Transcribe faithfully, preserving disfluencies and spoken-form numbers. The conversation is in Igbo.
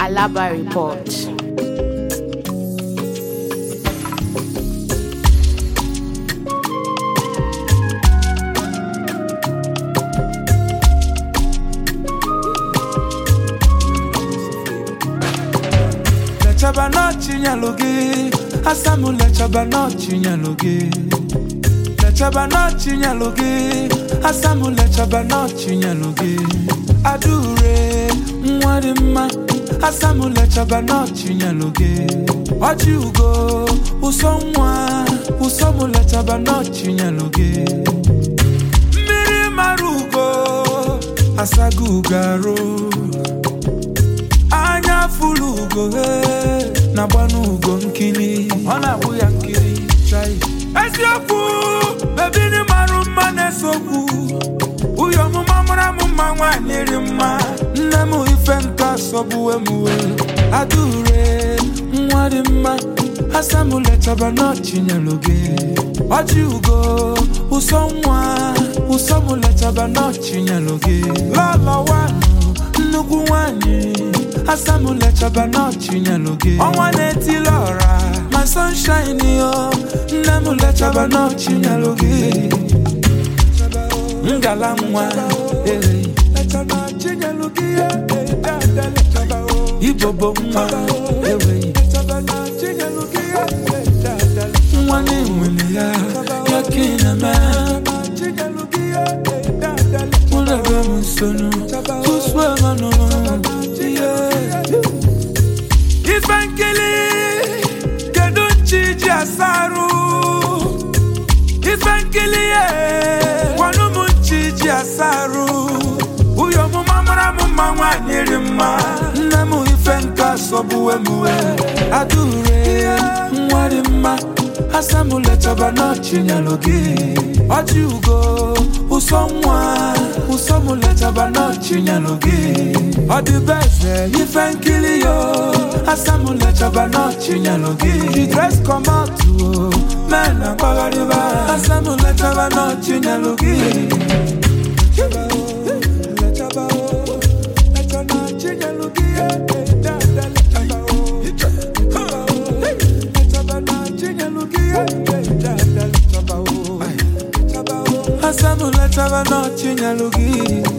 Alaba Report. Lechaba no chinyalogi, asamu lechaba no chinyalogi. Lechaba no chinyalogi, asamu lechaba no chinyalogi. Adure mwadima, asamu lechaba no chinyalogi. Ojugo usomwa, usomu lechaba no chinyalogi. Miri marugo, asagugaro. Anya fulugo he na banugo nkili ona buya nkili chai esioku baby ni maru mane soku uyo mu mamura mu manwa niri ma nemu ifenka sobu emuwe adure mwadi ma asamu lechaba no chinyaloge ojugo usomwa usomu lechaba no chinyaloge lala wanu nugu wani asamu lechaba no chinyaloge onwaneti lora my sunshine yo nemu lechaba no chinyaloge ngala mwa eh lechaba chinyaloge dada lechaba ibobo mwa eh lechaba no chinyaloge dada mwani mwini ya yakina ma chinyaloge dada lechaba musono tuswa mano Ifenkili kedunchi jiasaru Ifenkili ye wanumunchi jiasaru Uyo mu mamara mu manwa nirima Nemu ifenka sobu emuwe Adure mwarima Asamu lechaba no chinyalogi Ojugo usomwa Usomu lechaba no chinyalogi Odibese ifenkili yo Asamu lechaba no chinyalogi The dress come out to men and bagariba Asamu lechaba no chinyalogi Lechaba o Lechaba no chinyalogi Dada lechaba o Lechaba no chinyalogi Dada lechaba o Asamu lechaba no chinyalogi